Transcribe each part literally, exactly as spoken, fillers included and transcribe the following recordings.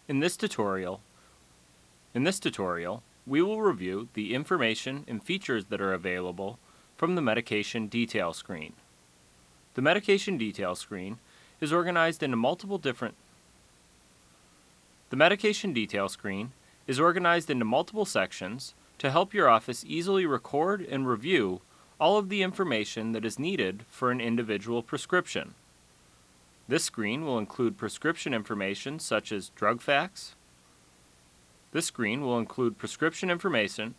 In this tutorial, in this tutorial, we will review the information and features that are available from the medication detail screen. The medication detail screen is organized into multiple different The medication detail screen is organized into multiple sections to help your office easily record and review all of the information that is needed for an individual prescription. This screen will include prescription information such as drug facts. This screen will include prescription information.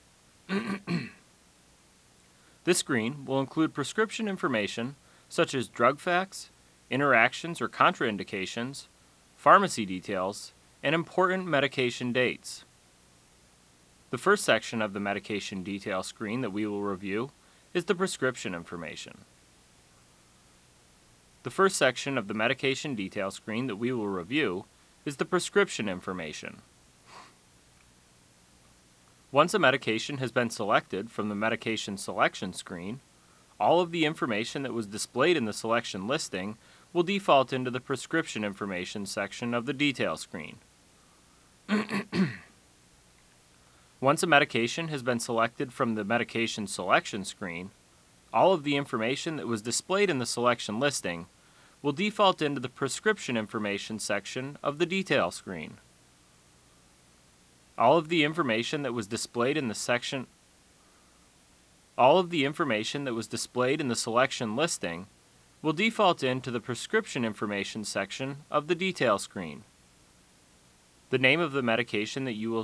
This screen will include prescription information such as drug facts, interactions or contraindications, pharmacy details, and important medication dates. The first section of the medication detail screen that we will review is the prescription information. The first section of the medication detail screen that we will review is the prescription information. Once a medication has been selected from the medication selection screen, all of the information that was displayed in the selection listing will default into the prescription information section of the detail screen. Once a medication has been selected from the medication selection screen, all of the information that was displayed in the selection listing will default into the prescription information section of the detail screen. All of the information that was displayed in the section All of the information that was displayed in the selection listing will default into the prescription information section of the detail screen. The name of the medication that you will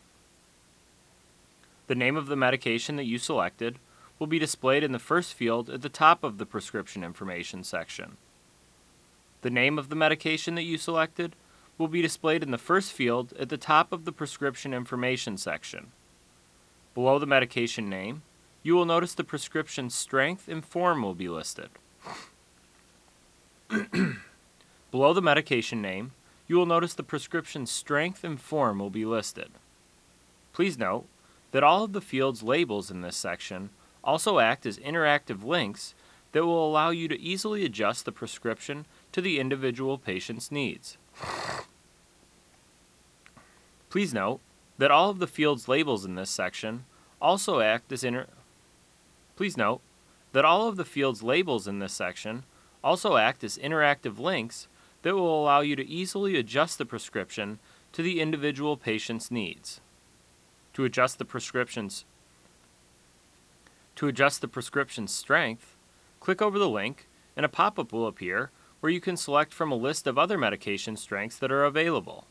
The name of the medication that you selected will be displayed in the first field at the top of the prescription information section. The name of the medication that you selected will be displayed in the first field at the top of the prescription information section. Below the medication name, you will notice the prescription strength and form will be listed. Below the medication name, you will notice the prescription strength and form will be listed. Please note that all of the field's labels in this section also act as interactive links that will allow you to easily adjust the prescription to the individual patient's needs. Please note that all of the field's labels in this section also act as inter Please note that all of the field's labels in this section also act as interactive links that will allow you to easily adjust the prescription to the individual patient's needs. To adjust the prescription's To adjust the prescription's strength, click over the link and a pop-up will appear where you can select from a list of other medication strengths that are available.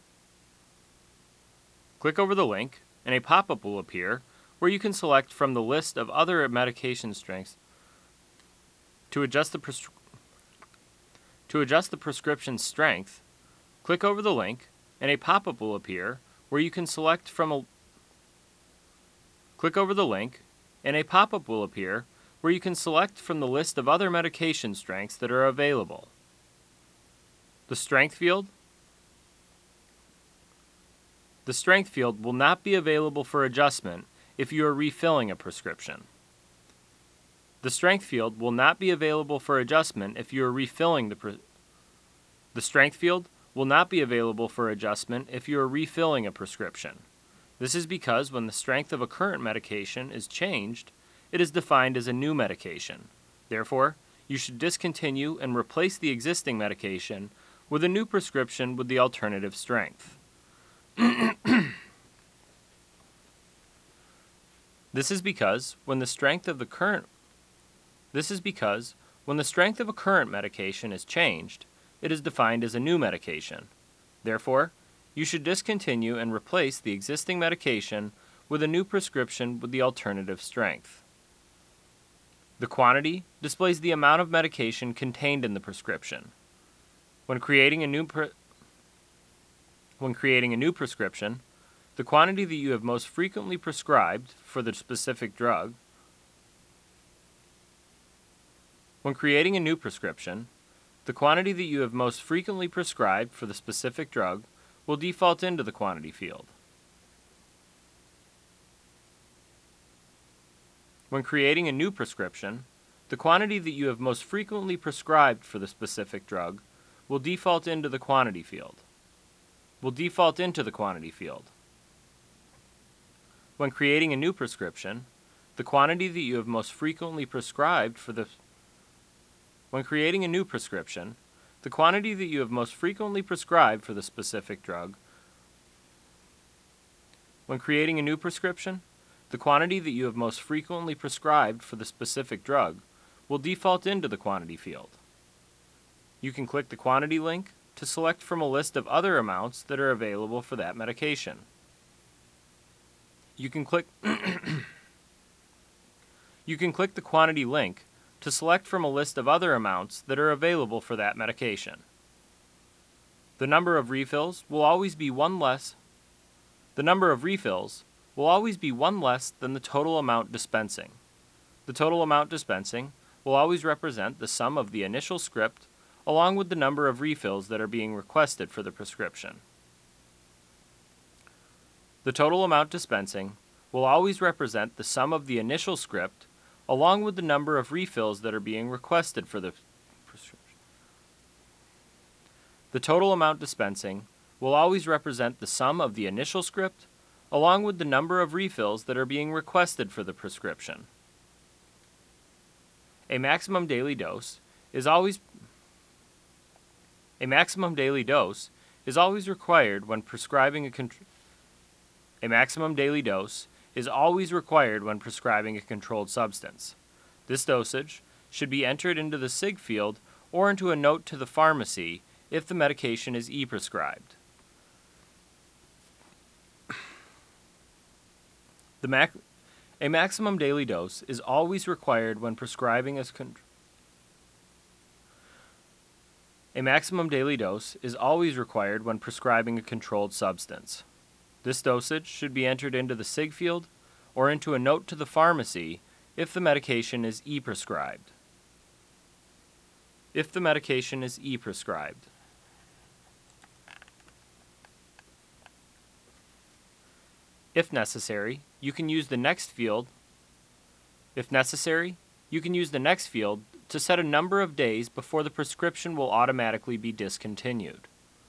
Click over the link and a pop-up will appear where you can select from the list of other medication strengths. To adjust the pres- To adjust the prescription strength, click over the link and a pop-up will appear where you can select from a Click over the link and a pop-up will appear where you can select from the list of other medication strengths that are available. The strength field The strength field will not be available for adjustment if you are refilling a prescription. The strength field will not be available for adjustment if you are refilling the pre- The strength field will not be available for adjustment if you are refilling a prescription. This is because when the strength of a current medication is changed, it is defined as a new medication. Therefore, you should discontinue and replace the existing medication with a new prescription with the alternative strength. This is because when the strength of the current This is because when the strength of a current medication is changed, it is defined as a new medication. Therefore, you should discontinue and replace the existing medication with a new prescription with the alternative strength. The quantity displays the amount of medication contained in the prescription. When creating a new pre- When creating a new prescription, the quantity that you have most frequently prescribed for the specific drug When creating a new prescription, the quantity that you have most frequently prescribed for the specific drug will default into the quantity field. When creating a new prescription, the quantity that you have most frequently prescribed for the specific drug will default into the quantity field. will default into the quantity field. When creating a new prescription, the quantity that you have most frequently prescribed for the When creating a new prescription, the quantity that you have most frequently prescribed for the specific drug When creating a new prescription, the quantity that you have most frequently prescribed for the specific drug will default into the quantity field. You can click the quantity link to select from a list of other amounts that are available for that medication. You can click You can click the quantity link to select from a list of other amounts that are available for that medication. The number of refills will always be one less The number of refills will always be one less than the total amount dispensing. The total amount dispensing will always represent the sum of the initial script along with the number of refills that are being requested for the prescription. The total amount dispensing will always represent the sum of the initial script along with the number of refills that are being requested for the prescription. The total amount dispensing will always represent the sum of the initial script along with the number of refills that are being requested for the prescription. A maximum daily dose is always A maximum daily dose is always required when prescribing a con- A maximum daily dose is always required when prescribing a controlled substance. This dosage should be entered into the S I G field or into a note to the pharmacy if the medication is e-prescribed. The mac- a maximum daily dose is always required when prescribing a con- A maximum daily dose is always required when prescribing a controlled substance. This dosage should be entered into the S I G field or into a note to the pharmacy if the medication is e-prescribed. If the medication is e-prescribed. If necessary, you can use the next field. If necessary, you can use the next field to set a number of days before the prescription will automatically be discontinued.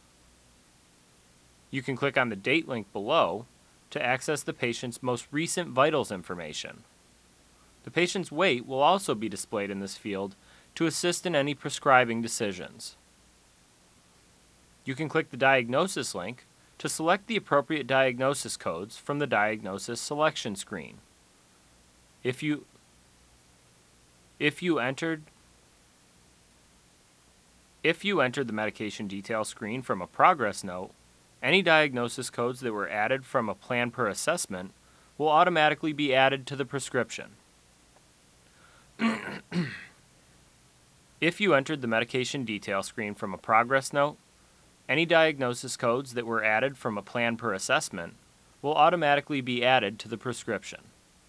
You can click on the date link below to access the patient's most recent vitals information. The patient's weight will also be displayed in this field to assist in any prescribing decisions. You can click the diagnosis link to select the appropriate diagnosis codes from the diagnosis selection screen. If you If you entered If you entered the medication detail screen from a progress note, any diagnosis codes that were added from a plan per assessment will automatically be added to the prescription. If you entered the medication detail screen from a progress note, any diagnosis codes that were added from a plan per assessment will automatically be added to the prescription.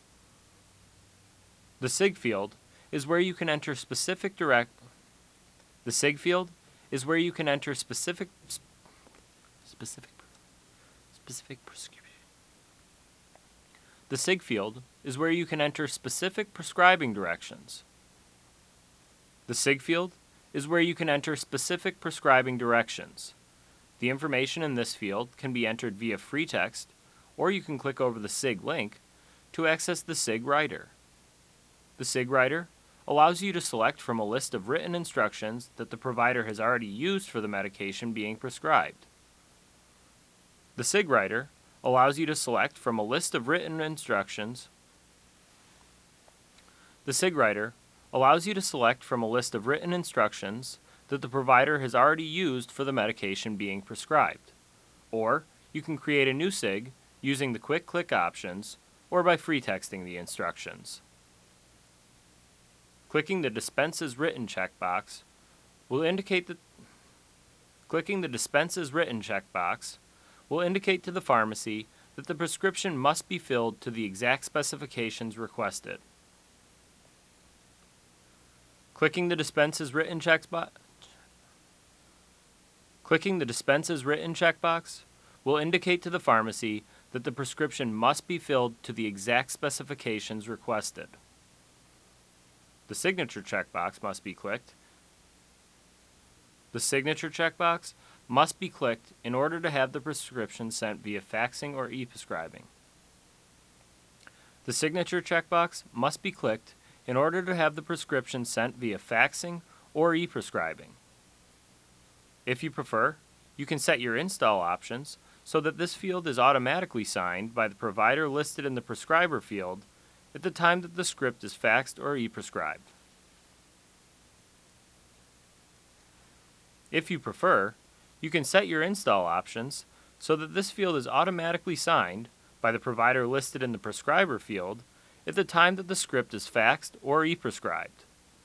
The S I G field is where you can enter specific direct The S I G field is where you can enter specific specific specific prescription. The S I G field is where you can enter specific prescribing directions. The S I G field is where you can enter specific prescribing directions. The information in this field can be entered via free text, or you can click over the S I G link to access the S I G writer. The S I G writer allows you to select from a list of written instructions that the provider has already used for the medication being prescribed. The S I G writer allows you to select from a list of written instructions. The S I G writer allows you to select from a list of written instructions that the provider has already used for the medication being prescribed. Or you can create a new S I G using the quick click options or by free texting the instructions. Clicking the Dispense as Written checkbox will indicate that Clicking the Dispense as Written checkbox will indicate to the pharmacy that the prescription must be filled to the exact specifications requested. Clicking the Dispense as Written checkbox Clicking the Dispense as Written checkbox will indicate to the pharmacy that the prescription must be filled to the exact specifications requested. The signature checkbox must be clicked. The signature checkbox must be clicked in order to have the prescription sent via faxing or e-prescribing. The signature checkbox must be clicked in order to have the prescription sent via faxing or e-prescribing. If you prefer, you can set your install options so that this field is automatically signed by the provider listed in the prescriber field at the time that the script is faxed or e-prescribed. If you prefer, you can set your install options so that this field is automatically signed by the provider listed in the prescriber field at the time that the script is faxed or e-prescribed.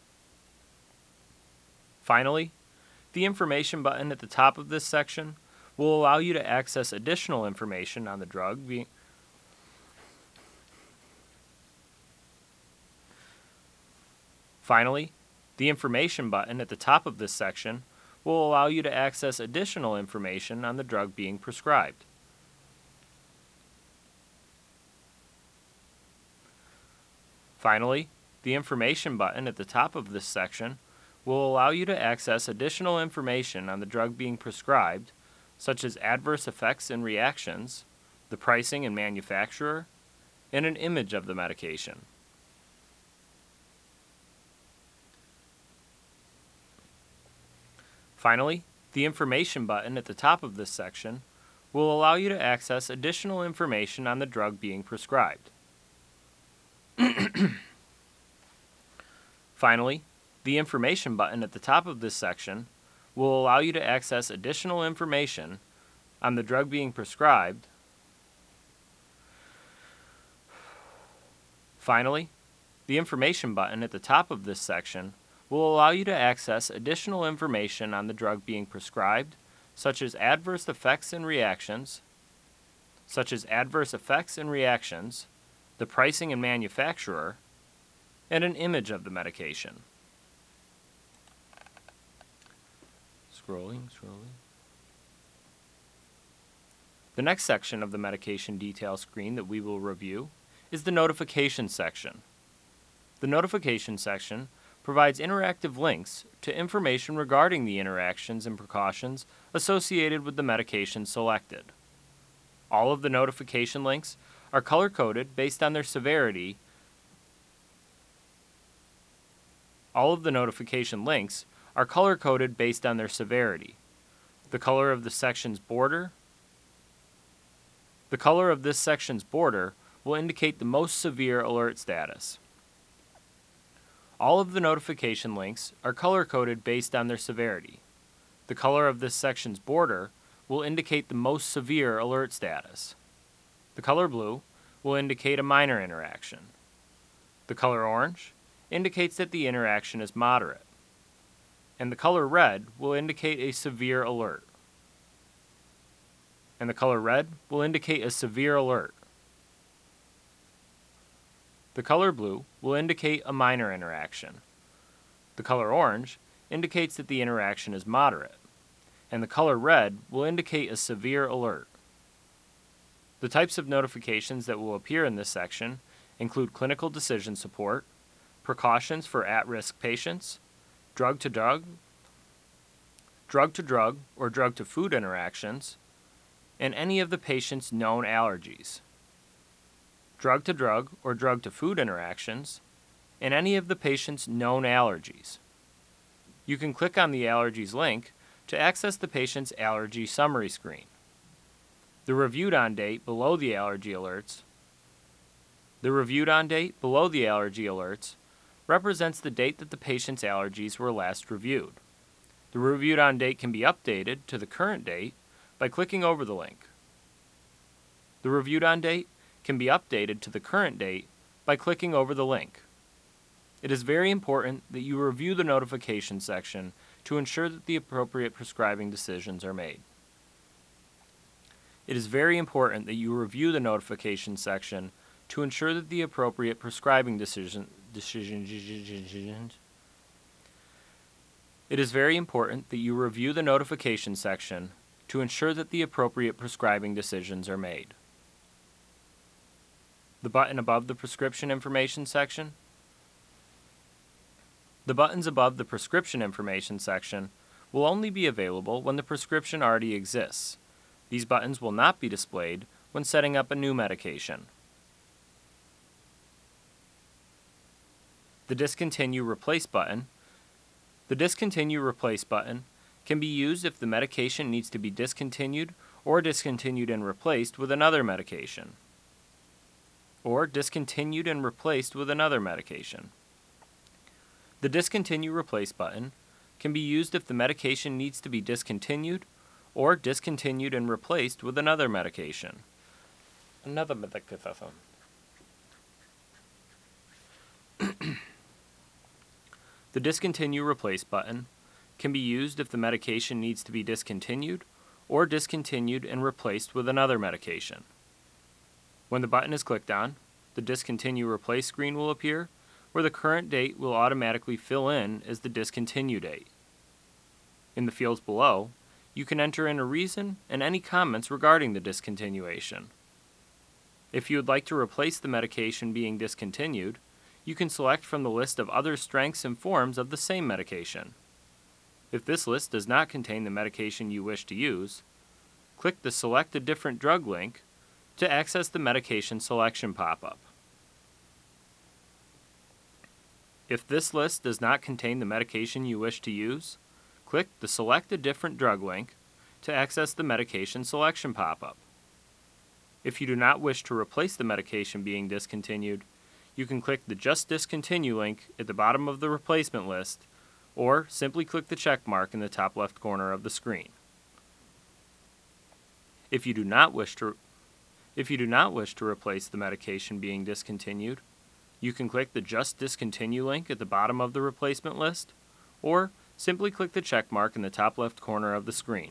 Finally, the information button at the top of this section will allow you to access additional information on the drug being Finally, the information button at the top of this section will allow you to access additional information on the drug being prescribed. Finally, the information button at the top of this section will allow you to access additional information on the drug being prescribed, such as adverse effects and reactions, the pricing and manufacturer, and an image of the medication. Finally, the information button at the top of this section will allow you to access additional information on the drug being prescribed. Finally, the information button at the top of this section will allow you to access additional information on the drug being prescribed. Finally, the information button at the top of this section will allow you to access additional information on the drug being prescribed, such as adverse effects and reactions, such as adverse effects and reactions, the pricing and manufacturer, and an image of the medication. Scrolling, scrolling. The next section of the medication detail screen that we will review is the notification section. The notification section provides interactive links to information regarding the interactions and precautions associated with the medication selected. All of the notification links are color-coded based on their severity. All of the notification links are color-coded based on their severity. The color of the section's border The color of this section's border will indicate the most severe alert status. All of the notification links are color-coded based on their severity. The color of this section's border will indicate the most severe alert status. The color blue will indicate a minor interaction. The color orange indicates that the interaction is moderate. And the color red will indicate a severe alert. And the color red will indicate a severe alert. The color blue will indicate a minor interaction. The color orange indicates that the interaction is moderate. And the color red will indicate a severe alert. The types of notifications that will appear in this section include clinical decision support, precautions for at-risk patients, drug-to-drug, drug-to-drug or drug-to-food interactions, and any of the patient's known allergies. Drug-to-drug or drug-to-food interactions, and any of the patient's known allergies. You can click on the allergies link to access the patient's allergy summary screen. The reviewed on date below the allergy alerts The reviewed on date below the allergy alerts represents the date that the patient's allergies were last reviewed. The reviewed on date can be updated to the current date by clicking over the link. The reviewed on date can be updated to the current date by clicking over the link. It is very important that you review the notification section to ensure that the appropriate prescribing decisions are made. It is very important that you review the notification section to ensure that the appropriate prescribing decision, decisions It is very important that you review the notification section to ensure that the appropriate prescribing decisions are made. The button above the prescription information section The buttons above the prescription information section will only be available when the prescription already exists. These buttons will not be displayed when setting up a new medication. The Discontinue Replace button. The Discontinue Replace button can be used if the medication needs to be discontinued or discontinued and replaced with another medication. Or discontinued and replaced with another medication. The Discontinue Replace button can be used if the medication needs to be discontinued or discontinued and replaced with another medication. Another medication. The Discontinue Replace button can be used if the medication needs to be discontinued or discontinued and replaced with another medication. When the button is clicked on, the Discontinue Replace screen will appear, where the current date will automatically fill in as the discontinue date. In the fields below, you can enter in a reason and any comments regarding the discontinuation. If you would like to replace the medication being discontinued, you can select from the list of other strengths and forms of the same medication. If this list does not contain the medication you wish to use, click the Select a Different Drug link to access the medication selection pop-up. If this list does not contain the medication you wish to use, click the Select a Different Drug link to access the medication selection pop-up. If you do not wish to replace the medication being discontinued, you can click the Just Discontinue link at the bottom of the replacement list, or simply click the check mark in the top left corner of the screen. If you do not wish to If you do not wish to replace the medication being discontinued, you can click the Just Discontinue link at the bottom of the replacement list, or simply click the check mark in the top left corner of the screen.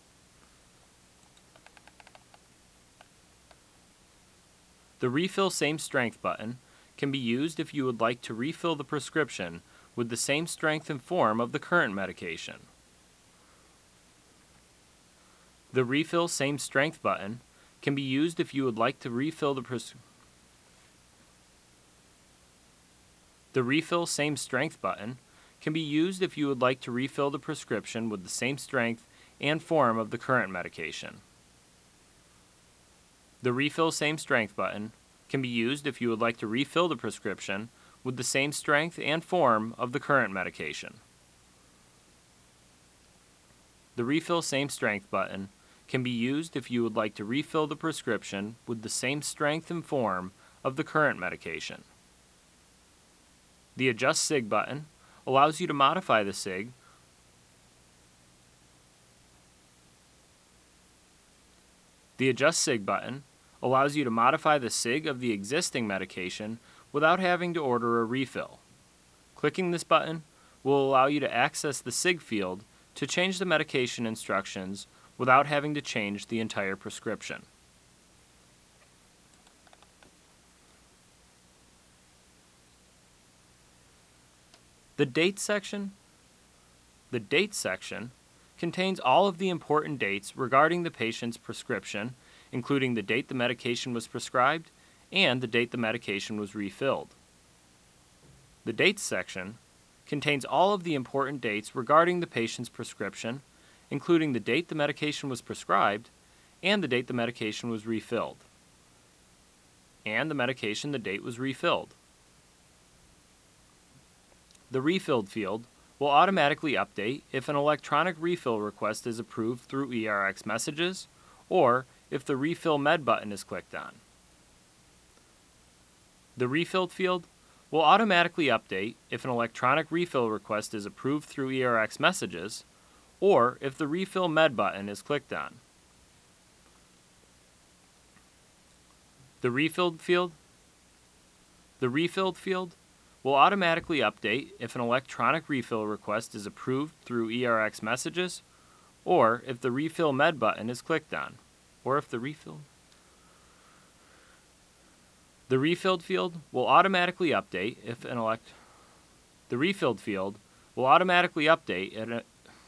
The Refill Same Strength button can be used if you would like to refill the prescription with the same strength and form of the current medication. The Refill Same Strength button can be used if you would like to refill the pres- The Refill Same Strength button can be used if you would like to refill the prescription with the same strength and form of the current medication. The Refill Same Strength button can be used if you would like to refill the prescription with the same strength and form of the current medication. The Refill Same Strength button can be used if you would like to refill the prescription with the same strength and form of the current medication. The Adjust Sig button allows you to modify the Sig The Adjust Sig button allows you to modify the Sig of the existing medication without having to order a refill. Clicking this button will allow you to access the Sig field to change the medication instructions without having to change the entire prescription. The Date section The Date section contains all of the important dates regarding the patient's prescription, including the date the medication was prescribed and the date the medication was refilled. The Dates section contains all of the important dates regarding the patient's prescription, including the date the medication was prescribed and the date the medication was refilled, and the medication the date was refilled. The Refilled field will automatically update if an electronic refill request is approved through E R X messages or if the Refill Med button is clicked on. The Refilled field will automatically update if an electronic refill request is approved through E R X messages or if the Refill Med button is clicked on. The Refilled field The Refilled field will automatically update if an electronic refill request is approved through E R X messages or if the Refill Med button is clicked on, or if the refill The Refilled field will automatically update if an elect The Refilled field will automatically update at a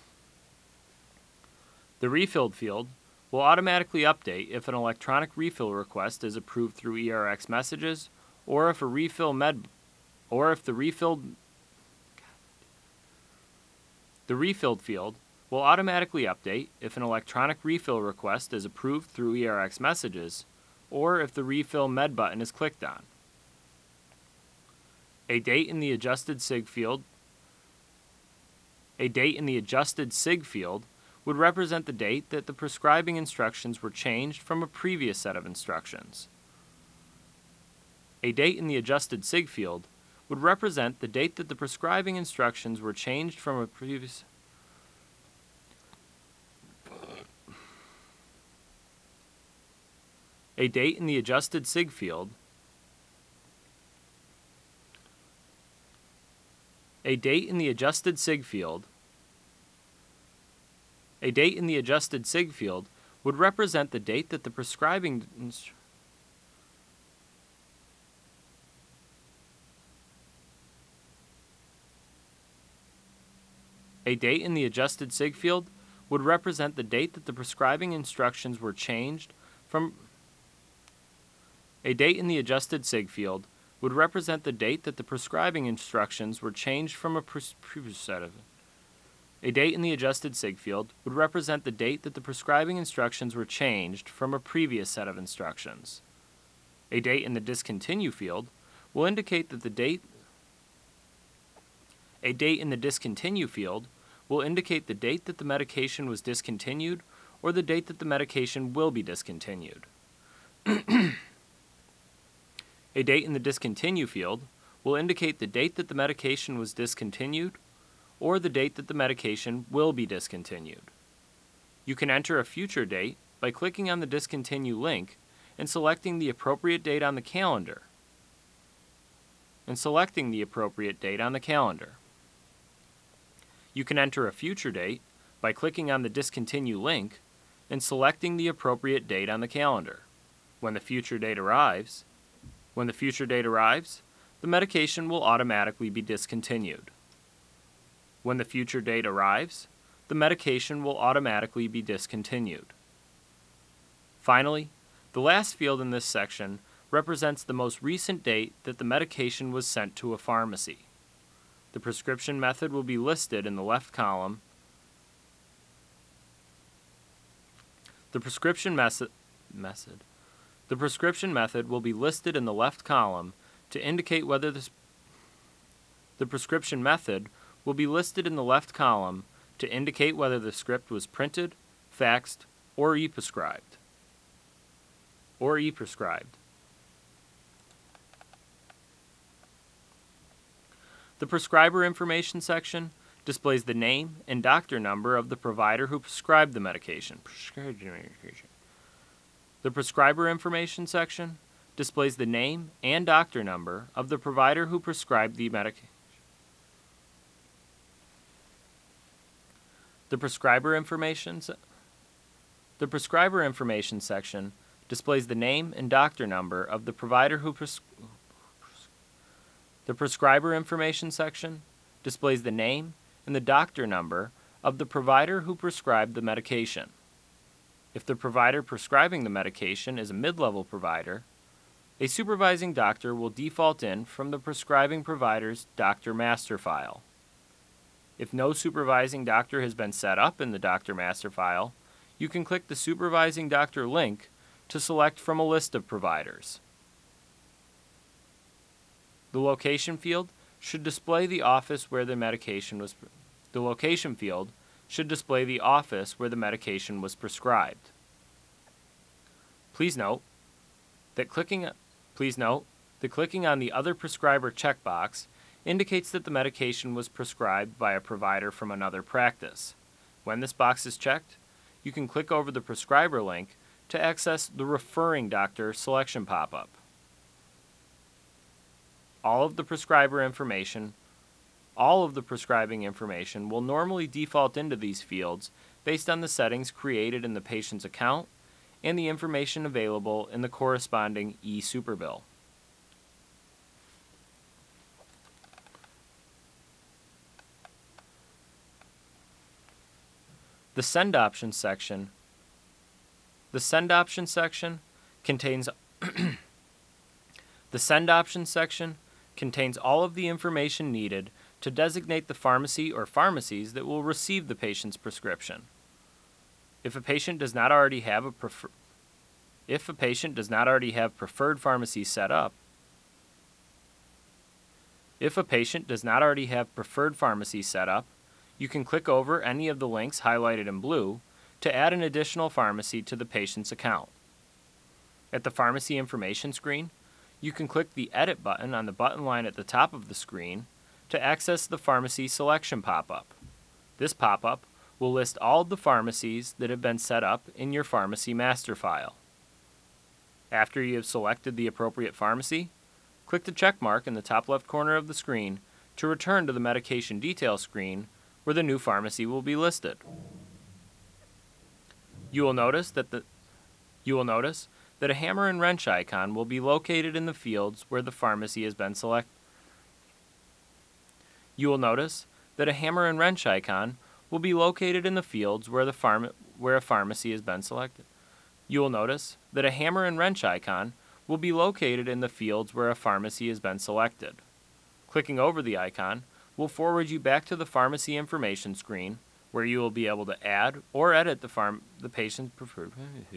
The Refilled field will automatically update if an electronic refill request is approved through E R X messages or if a Refill Med or if the refilled The Refilled field will automatically update if an electronic refill request is approved through E R X messages or if the Refill Med button is clicked on. A date in the adjusted S I G field A date in the adjusted S I G field would represent the date that the prescribing instructions were changed from a previous set of instructions. A date in the adjusted S I G field would represent the date that the prescribing instructions were changed from a previous A date in the adjusted S I G field A date in the adjusted S I G field A date in the adjusted S I G field would represent the date that the prescribing inst- A date in the adjusted S I G field would represent the date that the prescribing instructions were changed from A date in the adjusted S I G field would represent the date that the prescribing instructions were changed from a pre- previous set of A date in the adjusted S I G field would represent the date that the prescribing instructions were changed from a previous set of instructions. A date in the discontinue field will indicate that the date A date in the discontinue field will indicate the date that the medication was discontinued or the date that the medication will be discontinued. A date in the discontinue field will indicate the date that the medication was discontinued or the date that the medication will be discontinued. You can enter a future date by clicking on the discontinue link and selecting the appropriate date on the calendar. And selecting the appropriate date on the calendar. You can enter a future date by clicking on the discontinue link and selecting the appropriate date on the calendar. When the future date arrives, when the future date arrives, the medication will automatically be discontinued. When the future date arrives, the medication will automatically be discontinued. Finally, the last field in this section represents the most recent date that the medication was sent to a pharmacy. The prescription method will be listed in the left column. The prescription method method. The prescription method will be listed in the left column to indicate whether this The prescription method will be listed in the left column to indicate whether the script was printed, faxed, or e-prescribed. Or e-prescribed. The prescriber information section displays the name and doctor number of the provider who prescribed the medication. Prescribed the medication. The prescriber information section displays the name and doctor number of the provider who prescribed the medication. The prescriber information se- The prescriber information section displays the name and doctor number of the provider who pres- The prescriber information section displays the name and the doctor number of the provider who prescribed the medication. If the provider prescribing the medication is a mid-level provider, a supervising doctor will default in from the prescribing provider's doctor master file. If no supervising doctor has been set up in the doctor master file, you can click the supervising doctor link to select from a list of providers. The location field should display the office where the medication was The location field should display the office where the medication was prescribed. Please note that clicking Please note that clicking on the Other Prescriber checkbox indicates that the medication was prescribed by a provider from another practice. When this box is checked, you can click over the prescriber link to access the Referring Doctor selection pop-up. All of the prescriber information, all of the prescribing information will normally default into these fields based on the settings created in the patient's account and the information available in the corresponding e-superbill. The Send Options section The Send Options section contains The Send Options section contains all of the information needed to designate the pharmacy or pharmacies that will receive the patient's prescription. If a patient does not already have a prefer- if a patient does not already have preferred pharmacies set up, if a patient does not already have preferred pharmacies set up, you can click over any of the links highlighted in blue to add an additional pharmacy to the patient's account. At the pharmacy information screen, you can click the Edit button on the button line at the top of the screen to access the pharmacy selection pop-up. This pop-up will list all of the pharmacies that have been set up in your pharmacy master file. After you have selected the appropriate pharmacy, click the check mark in the top left corner of the screen to return to the medication detail screen where the new pharmacy will be listed. You will notice that the you will notice that a hammer and wrench icon will be located in the fields where the pharmacy has been selected. You will notice that a hammer and wrench icon will be located in the fields where the pharma, where a pharmacy has been selected. You will notice that a hammer and wrench icon will be located in the fields where a pharmacy has been selected. Clicking over the icon will forward you back to the pharmacy information screen where you will be able to add or edit the, pharm- the patient's preferred.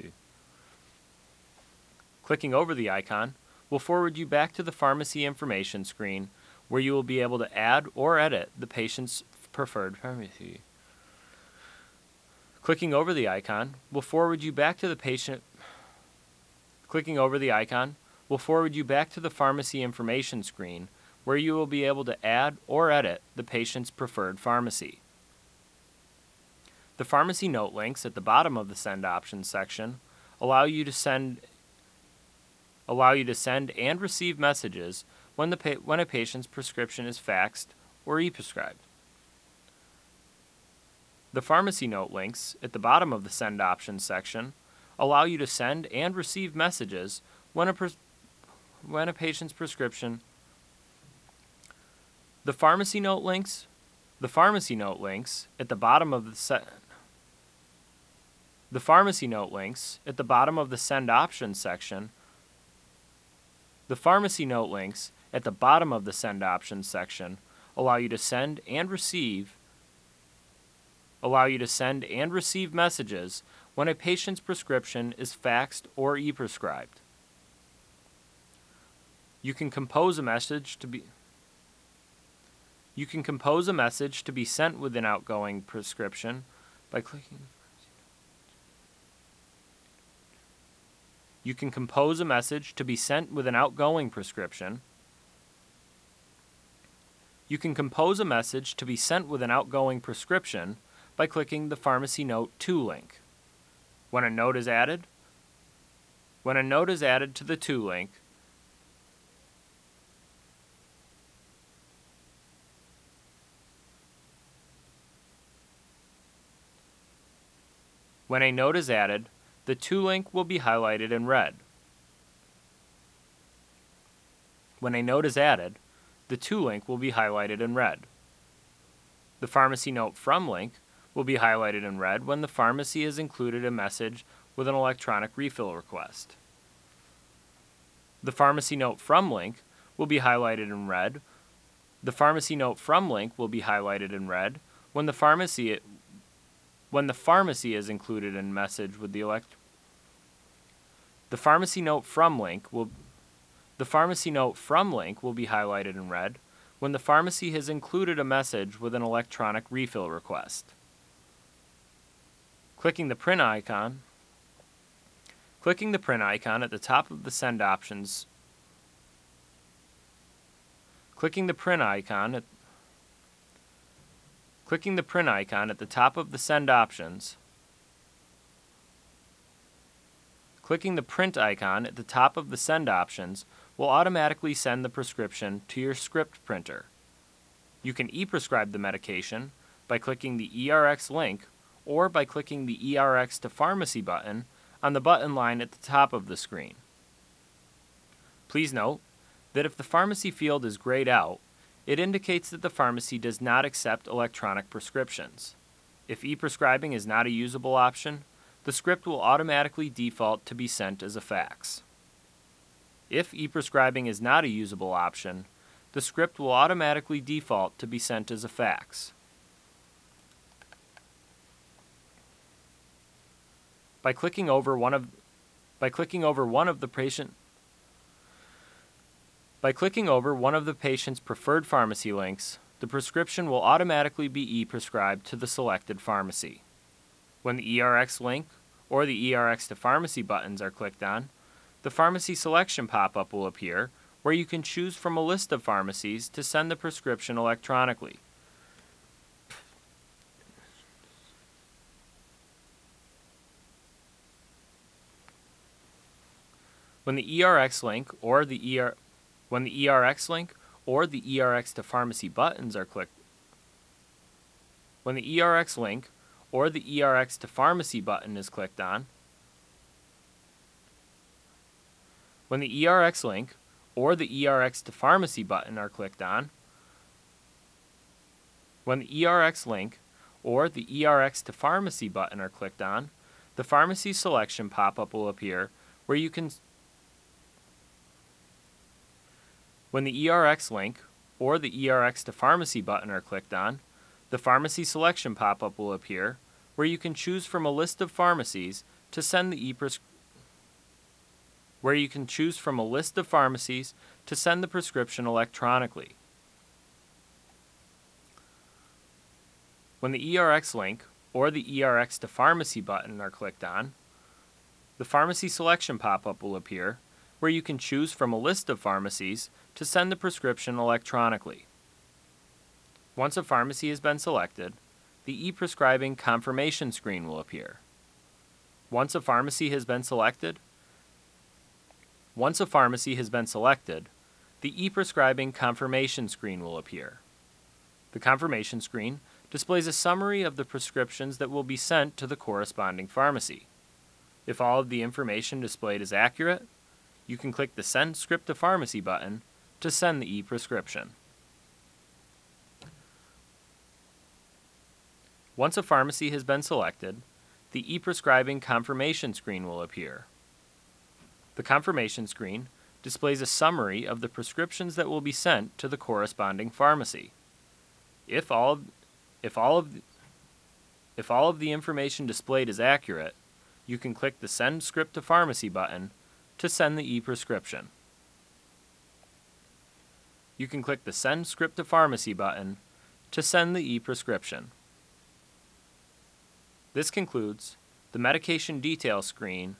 Clicking over the icon will forward you back to the pharmacy information screen where you will be able to add or edit the patient's preferred pharmacy. Clicking over the icon will forward you back to the patient. Clicking over the icon will forward you back to the pharmacy information screen where you will be able to add or edit the patient's preferred pharmacy. The pharmacy note links at the bottom of the Send Options section allow you to send allow you to send and receive messages when the pa- when a patient's prescription is faxed or e-prescribed. The pharmacy note links at the bottom of the Send Options section allow you to send and receive messages when a pres- when a patient's prescription. The pharmacy note links, the pharmacy note links at the bottom of the set. The pharmacy note links at the bottom of the Send Options section. The pharmacy note links at the bottom of the Send Options section allow you to send and receive allow you to send and receive messages when a patient's prescription is faxed or e-prescribed. You can compose a message to be You can compose a message to be sent with an outgoing prescription by clicking You can compose a message to be sent with an outgoing prescription. You can compose a message to be sent with an outgoing prescription by clicking the Pharmacy Note To link. When a note is added, when a note is added to the To link, when a note is added, the To link will be highlighted in red. When a note is added, the To link will be highlighted in red. The Pharmacy Note From link will be highlighted in red when the pharmacy has included a message with an electronic refill request. The Pharmacy Note From link will be highlighted in red. The Pharmacy Note From link will be highlighted in red when the pharmacy when the pharmacy is included in message with the elect. The Pharmacy Note From link will The Pharmacy Note From link will be highlighted in red when the pharmacy has included a message with an electronic refill request. Clicking the print icon Clicking the print icon at the top of the Send Options Clicking the print icon at Clicking the print icon at the top of the Send Options Clicking the print icon at the top of the Send Options will automatically send the prescription to your script printer. You can e-prescribe the medication by clicking the E R X link or by clicking the E R X to Pharmacy button on the button line at the top of the screen. Please note that if the pharmacy field is grayed out, it indicates that the pharmacy does not accept electronic prescriptions. If e-prescribing is not a usable option, the script will automatically default to be sent as a fax. If e-prescribing is not a usable option, the script will automatically default to be sent as a fax. By clicking over one of by clicking over one of the patient By clicking over one of the patient's preferred pharmacy links, the prescription will automatically be e-prescribed to the selected pharmacy. When the E R X link or the E R X to Pharmacy buttons are clicked on, the pharmacy selection pop-up will appear where you can choose from a list of pharmacies to send the prescription electronically. When the E R X link or the ER when the E R X link or the E R X to Pharmacy buttons are clicked When the E R X link or the E R X to Pharmacy button is clicked on, When the E R X link or the E R X to Pharmacy button are clicked on, When the E R X link or the E R X to Pharmacy button are clicked on, the pharmacy selection pop-up will appear where you can When the E R X link or the E R X to Pharmacy button are clicked on, the pharmacy selection pop-up will appear where you can choose from a list of pharmacies to send the e-pres- where you can choose from a list of pharmacies to send the prescription electronically. When the E R X link or the E R X to Pharmacy button are clicked on, the pharmacy selection pop-up will appear where you can choose from a list of pharmacies to send the prescription electronically. Once a pharmacy has been selected, the e-prescribing confirmation screen will appear. Once a pharmacy has been selected, Once a pharmacy has been selected, the e-prescribing confirmation screen will appear. The confirmation screen displays a summary of the prescriptions that will be sent to the corresponding pharmacy. If all of the information displayed is accurate, you can click the Send Script to Pharmacy button to send the e-prescription. Once a pharmacy has been selected, the e-prescribing confirmation screen will appear. The confirmation screen displays a summary of the prescriptions that will be sent to the corresponding pharmacy. If all of, if all of the, if all of the information displayed is accurate, you can click the Send Script to Pharmacy button to send the e-prescription. You can click the Send Script to Pharmacy button to send the e-prescription. This concludes the medication detail screen.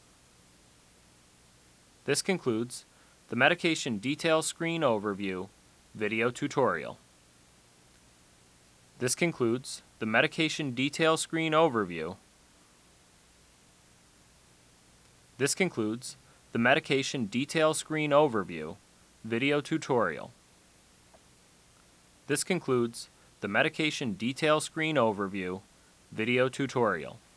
This concludes the medication detail screen overview video tutorial. This concludes the medication detail screen overview. This concludes the medication detail screen overview video tutorial. This concludes the medication detail screen overview video tutorial.